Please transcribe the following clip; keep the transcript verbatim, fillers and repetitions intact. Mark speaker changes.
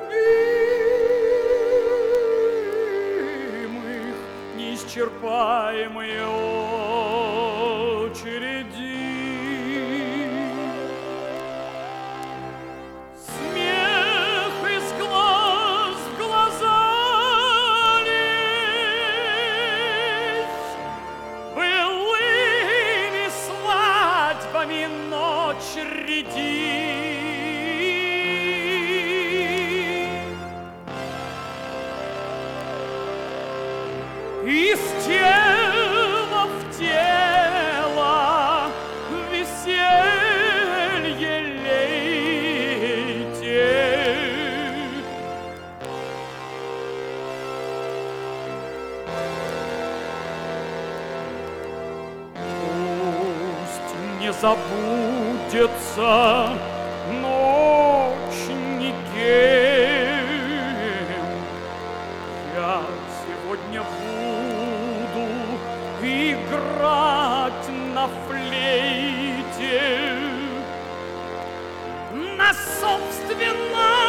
Speaker 1: любимых неисчерпаемые очереди. Смех из глаз в глаза лезь, былыми свадьбами ночь ряди. Из тела в тело веселье лейте. Пусть не забудется ночь никем. Я сегодня буду играть на флейте, на собственном